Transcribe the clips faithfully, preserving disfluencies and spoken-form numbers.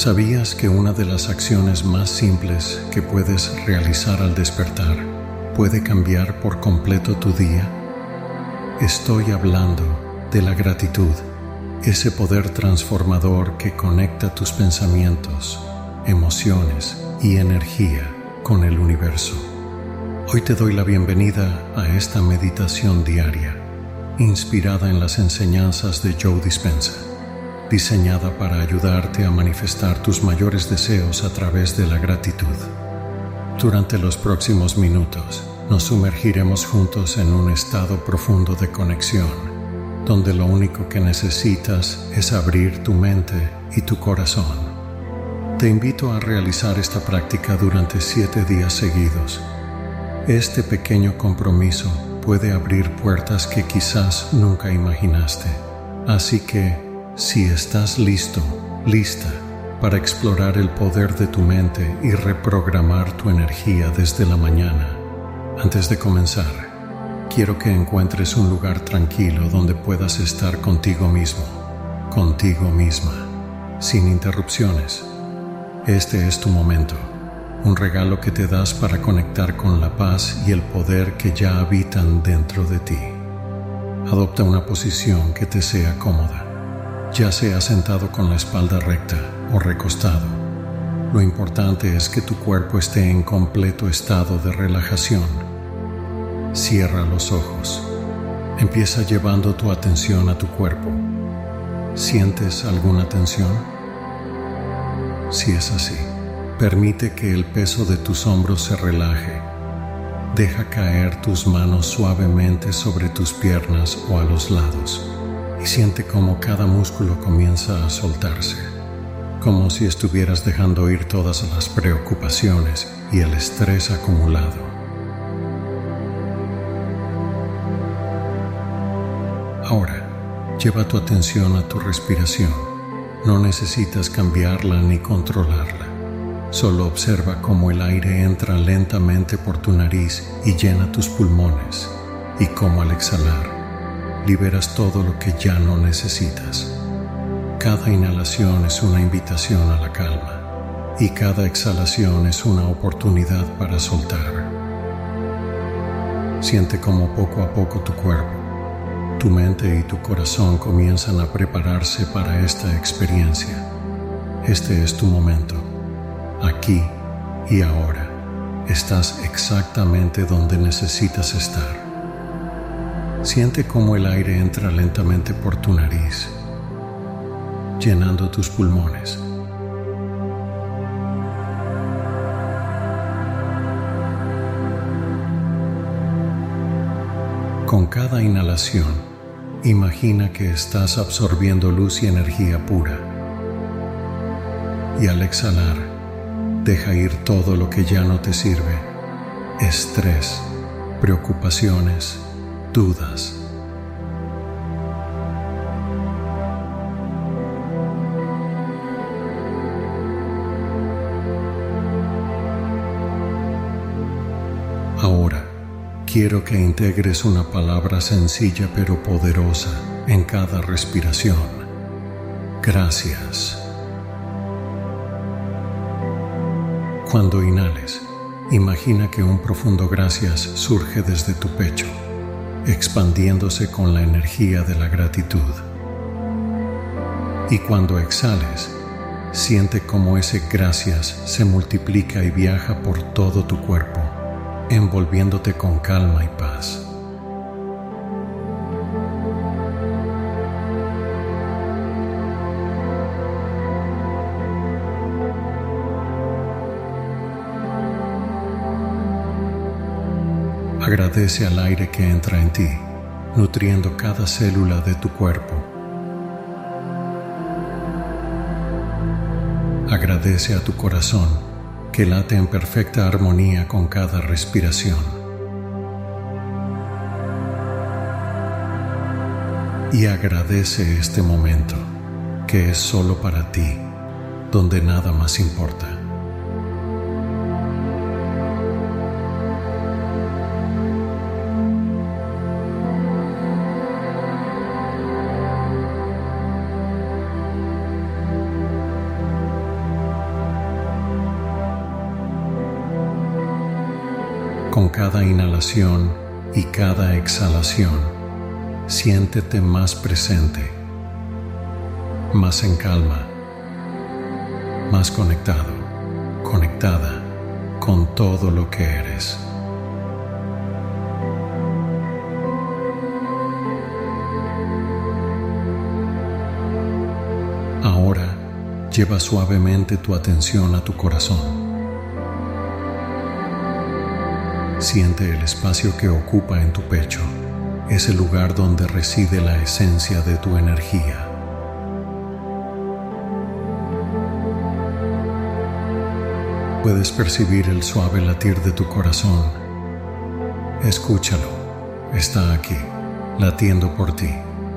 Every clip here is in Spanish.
¿Sabías que una de las acciones más simples que puedes realizar al despertar puede cambiar por completo tu día? Estoy hablando de la gratitud, ese poder transformador que conecta tus pensamientos, emociones y energía con el universo. Hoy te doy la bienvenida a esta meditación diaria, inspirada en las enseñanzas de Joe Dispenza, diseñada para ayudarte a manifestar tus mayores deseos a través de la gratitud. Durante los próximos minutos, nos sumergiremos juntos en un estado profundo de conexión, donde lo único que necesitas es abrir tu mente y tu corazón. Te invito a realizar esta práctica durante siete días seguidos. Este pequeño compromiso puede abrir puertas que quizás nunca imaginaste. Así que, si estás listo, lista, para explorar el poder de tu mente y reprogramar tu energía desde la mañana, antes de comenzar, quiero que encuentres un lugar tranquilo donde puedas estar contigo mismo, contigo misma, sin interrupciones. Este es tu momento, un regalo que te das para conectar con la paz y el poder que ya habitan dentro de ti. Adopta una posición que te sea cómoda, ya sea sentado con la espalda recta o recostado. Lo importante es que tu cuerpo esté en completo estado de relajación. Cierra los ojos. Empieza llevando tu atención a tu cuerpo. ¿Sientes alguna tensión? Si es así, permite que el peso de tus hombros se relaje. Deja caer tus manos suavemente sobre tus piernas o a los lados y siente cómo cada músculo comienza a soltarse, como si estuvieras dejando ir todas las preocupaciones y el estrés acumulado. Ahora, lleva tu atención a tu respiración. No necesitas cambiarla ni controlarla. Solo observa cómo el aire entra lentamente por tu nariz y llena tus pulmones, y cómo al exhalar, liberas todo lo que ya no necesitas. Cada inhalación es una invitación a la calma, y cada exhalación es una oportunidad para soltar. Siente cómo poco a poco tu cuerpo, tu mente y tu corazón comienzan a prepararse para esta experiencia. Este es tu momento. Aquí y ahora estás exactamente donde necesitas estar. Siente cómo el aire entra lentamente por tu nariz, llenando tus pulmones. Con cada inhalación, imagina que estás absorbiendo luz y energía pura. Y al exhalar, deja ir todo lo que ya no te sirve: estrés, preocupaciones, dudas. Ahora, quiero que integres una palabra sencilla pero poderosa en cada respiración. Gracias. Cuando inhales, imagina que un profundo gracias surge desde tu pecho, expandiéndose con la energía de la gratitud. Y cuando exhales, siente cómo ese gracias se multiplica y viaja por todo tu cuerpo, envolviéndote con calma y paz. Agradece al aire que entra en ti, nutriendo cada célula de tu cuerpo. Agradece a tu corazón, que late en perfecta armonía con cada respiración. Y agradece este momento, que es solo para ti, donde nada más importa. Con cada inhalación y cada exhalación, siéntete más presente, más en calma, más conectado, conectada con todo lo que eres. Ahora, lleva suavemente tu atención a tu corazón. Siente el espacio que ocupa en tu pecho, ese lugar donde reside la esencia de tu energía. Puedes percibir el suave latir de tu corazón. Escúchalo, está aquí, latiendo por ti.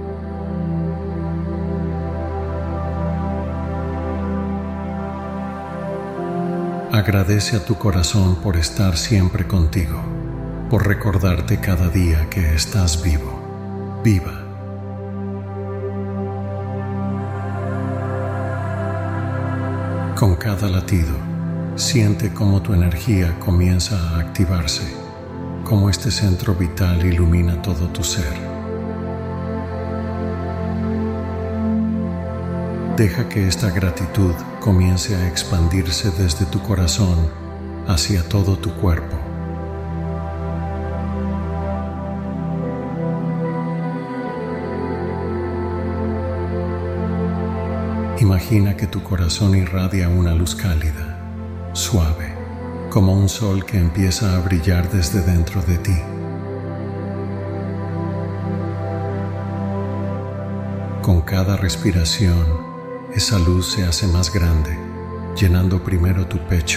Agradece a tu corazón por estar siempre contigo, por recordarte cada día que estás vivo, viva. Con cada latido, siente cómo tu energía comienza a activarse, cómo este centro vital ilumina todo tu ser. Deja que esta gratitud comience a expandirse desde tu corazón hacia todo tu cuerpo. Imagina que tu corazón irradia una luz cálida, suave, como un sol que empieza a brillar desde dentro de ti. Con cada respiración, esa luz se hace más grande, llenando primero tu pecho,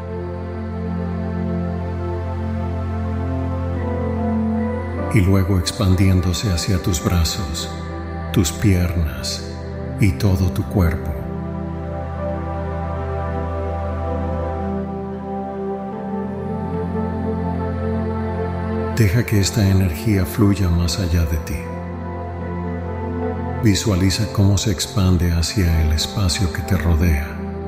y luego expandiéndose hacia tus brazos, tus piernas y todo tu cuerpo. Deja que esta energía fluya más allá de ti. Visualiza cómo se expande hacia el espacio que te rodea.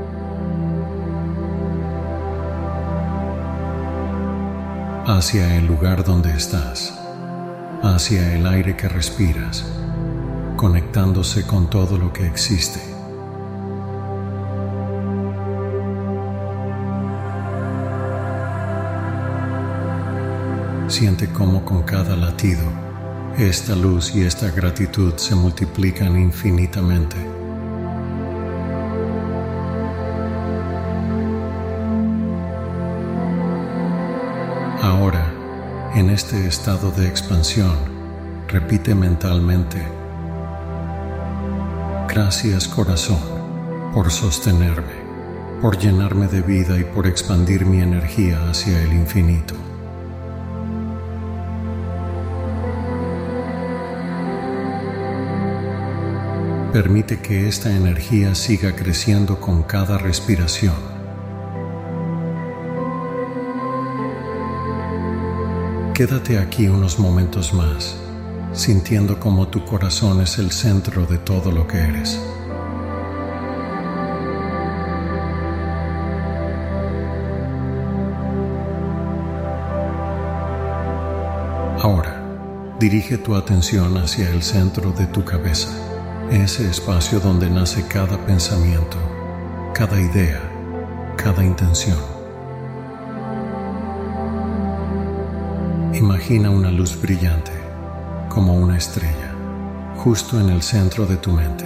Hacia el lugar donde estás, hacia el aire que respiras, conectándose con todo lo que existe. Siente cómo con cada latido, esta luz y esta gratitud se multiplican infinitamente. Ahora, en este estado de expansión, repite mentalmente: gracias, corazón, por sostenerme, por llenarme de vida y por expandir mi energía hacia el infinito. Permite que esta energía siga creciendo con cada respiración. Quédate aquí unos momentos más, sintiendo cómo tu corazón es el centro de todo lo que eres. Ahora, dirige tu atención hacia el centro de tu cabeza. Ese espacio donde nace cada pensamiento, cada idea, cada intención. Imagina una luz brillante, como una estrella, justo en el centro de tu mente.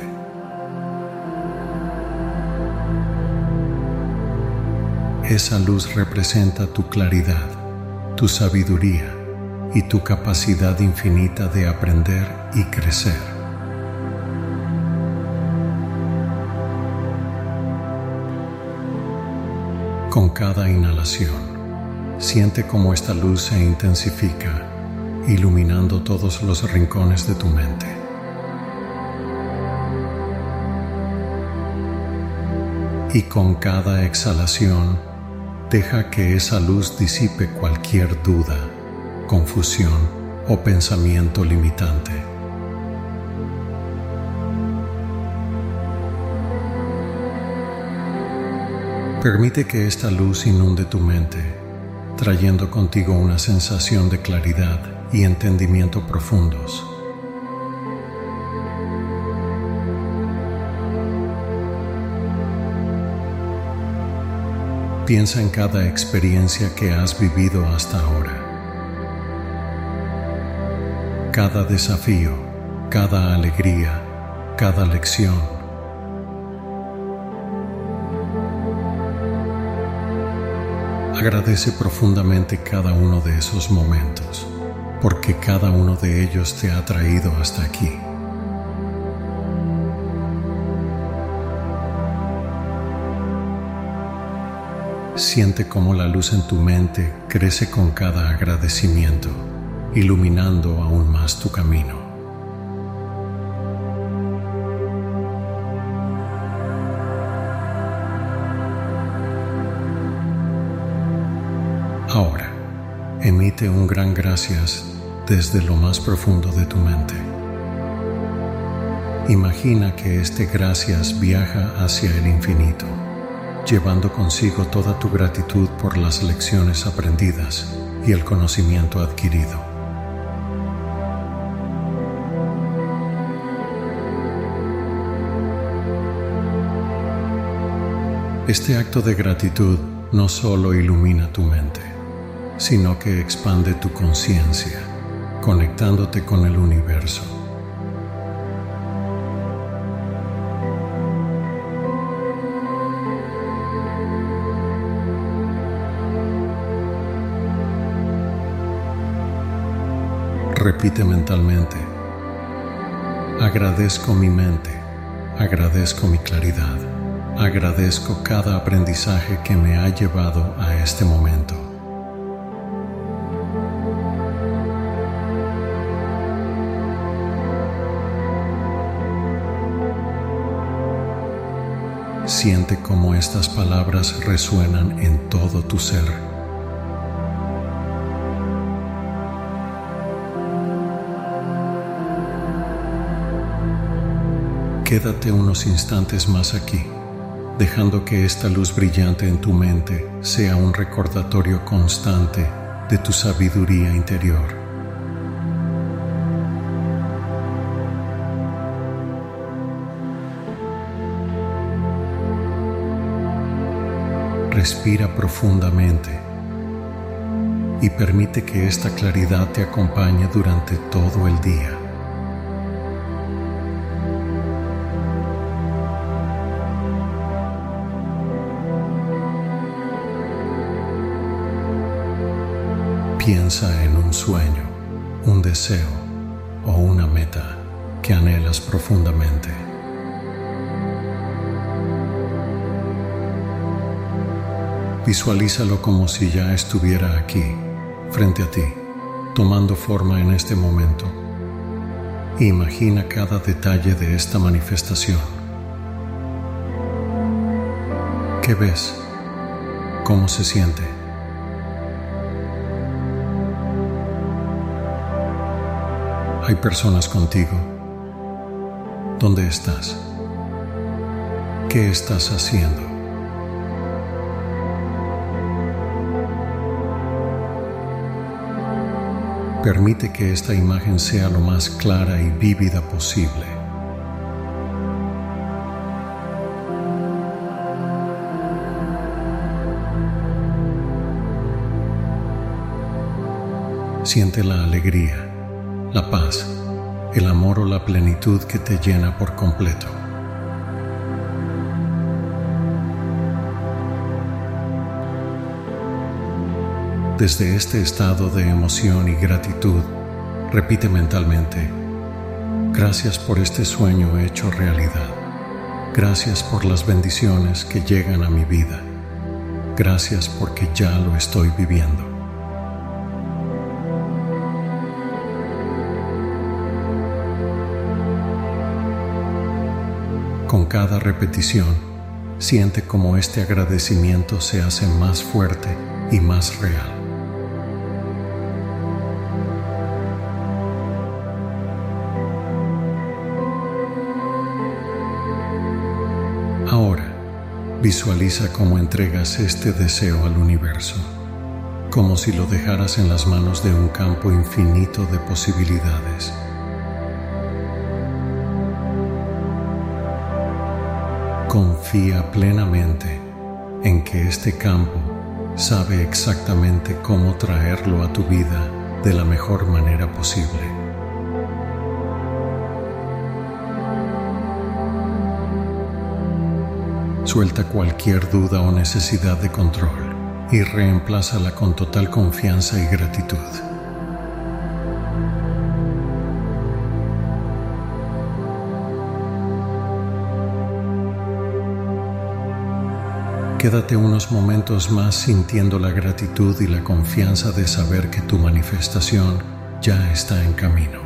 Esa luz representa tu claridad, tu sabiduría y tu capacidad infinita de aprender y crecer. Con cada inhalación, siente cómo esta luz se intensifica, iluminando todos los rincones de tu mente. Y con cada exhalación, deja que esa luz disipe cualquier duda, confusión o pensamiento limitante. Permite que esta luz inunde tu mente, trayendo contigo una sensación de claridad y entendimiento profundos. Piensa en cada experiencia que has vivido hasta ahora. Cada desafío, cada alegría, cada lección. Agradece profundamente cada uno de esos momentos, porque cada uno de ellos te ha traído hasta aquí. Siente cómo la luz en tu mente crece con cada agradecimiento, iluminando aún más tu camino. Ahora, emite un gran gracias desde lo más profundo de tu mente. Imagina que este gracias viaja hacia el infinito, llevando consigo toda tu gratitud por las lecciones aprendidas y el conocimiento adquirido. Este acto de gratitud no solo ilumina tu mente, sino que expande tu conciencia, conectándote con el universo. Repite mentalmente: agradezco mi mente, agradezco mi claridad, agradezco cada aprendizaje que me ha llevado a este momento. Siente cómo estas palabras resuenan en todo tu ser. Quédate unos instantes más aquí, dejando que esta luz brillante en tu mente sea un recordatorio constante de tu sabiduría interior. Respira profundamente y permite que esta claridad te acompañe durante todo el día. Piensa en un sueño, un deseo o una meta que anhelas profundamente. Visualízalo como si ya estuviera aquí, frente a ti, tomando forma en este momento. Imagina cada detalle de esta manifestación. ¿Qué ves? ¿Cómo se siente? ¿Hay personas contigo? ¿Dónde estás? ¿Qué estás haciendo? Permite que esta imagen sea lo más clara y vívida posible. Siente la alegría, la paz, el amor o la plenitud que te llena por completo. Desde este estado de emoción y gratitud, repite mentalmente: gracias por este sueño hecho realidad. Gracias por las bendiciones que llegan a mi vida. Gracias porque ya lo estoy viviendo. Con cada repetición, siente cómo este agradecimiento se hace más fuerte y más real. Ahora, visualiza cómo entregas este deseo al universo, como si lo dejaras en las manos de un campo infinito de posibilidades. Confía plenamente en que este campo sabe exactamente cómo traerlo a tu vida de la mejor manera posible. Suelta cualquier duda o necesidad de control y reemplázala con total confianza y gratitud. Quédate unos momentos más sintiendo la gratitud y la confianza de saber que tu manifestación ya está en camino.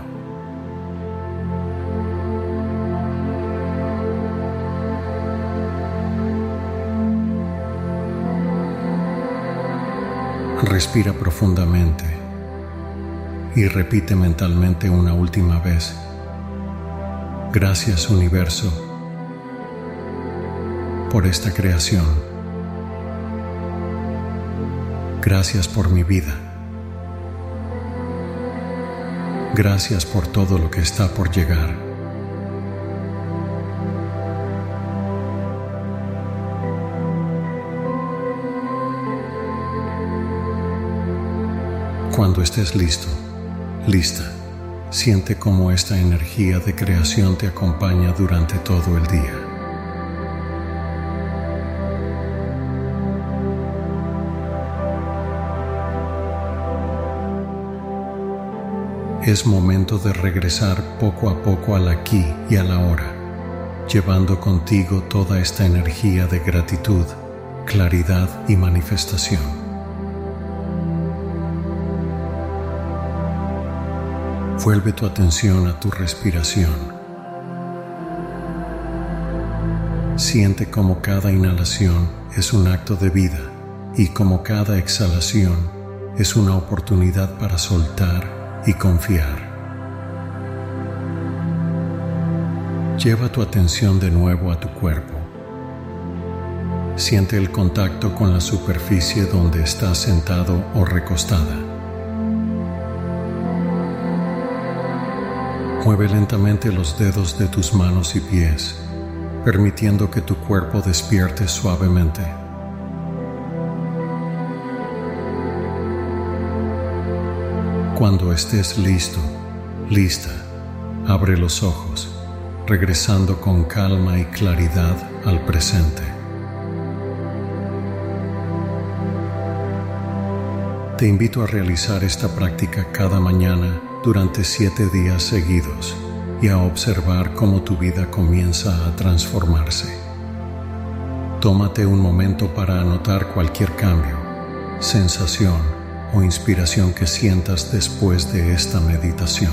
Respira profundamente y repite mentalmente una última vez: gracias, universo, por esta creación. Gracias por mi vida. Gracias por todo lo que está por llegar. Cuando estés listo, lista, siente cómo esta energía de creación te acompaña durante todo el día. Es momento de regresar poco a poco al aquí y a la ahora, llevando contigo toda esta energía de gratitud, claridad y manifestación. Vuelve tu atención a tu respiración. Siente cómo cada inhalación es un acto de vida y cómo cada exhalación es una oportunidad para soltar y confiar. Lleva tu atención de nuevo a tu cuerpo. Siente el contacto con la superficie donde estás sentado o recostada. Mueve lentamente los dedos de tus manos y pies, permitiendo que tu cuerpo despierte suavemente. Cuando estés listo, lista, abre los ojos, regresando con calma y claridad al presente. Te invito a realizar esta práctica cada mañana durante siete días seguidos y a observar cómo tu vida comienza a transformarse. Tómate un momento para anotar cualquier cambio, sensación o inspiración que sientas después de esta meditación.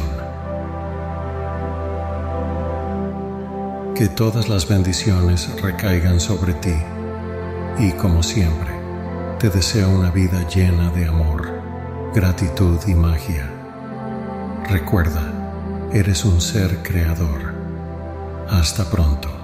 Que todas las bendiciones recaigan sobre ti y, como siempre, te deseo una vida llena de amor, gratitud y magia. Recuerda, eres un ser creador. Hasta pronto.